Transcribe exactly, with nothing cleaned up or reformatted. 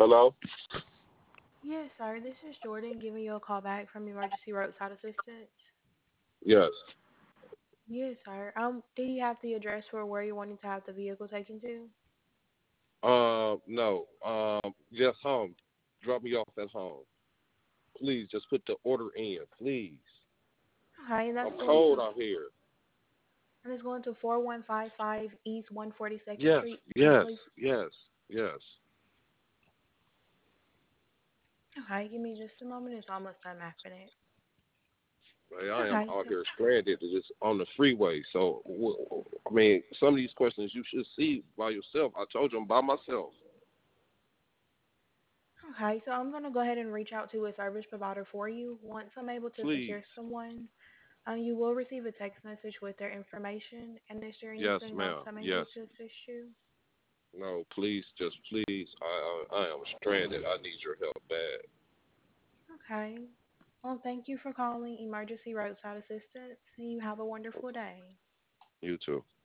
Hello? Yes, sir. This is Jordan giving you a call back from Emergency Roadside Assistance. Yes. Yes, sir. Um, do you have the address for where you wanting to have the vehicle taken to? Um, no. Um, just home. Drop me off at home. Please, just put the order in, please. Okay, and I'm that's going cold to out here. and it's going to four one five five East one forty-second Yes, Street, yes, Wrigley. yes, yes. Okay, give me just a moment. It's almost done mapping it. Like, I am Okay, out so here stranded just on the freeway. So, w- I mean, some of these questions you should see by yourself. I told you I'm by myself. okay, so I'm gonna go ahead and reach out to a service provider for you. Once I'm able to Please. secure someone, um, you will receive a text message with their information. And is there Yes, anything else ma'am. I'm able Yes. to assist you? No, please, just please. I, I, I am stranded. I need your help bad. Okay. Well, thank you for calling Emergency Roadside Assistance. You have a wonderful day. You too.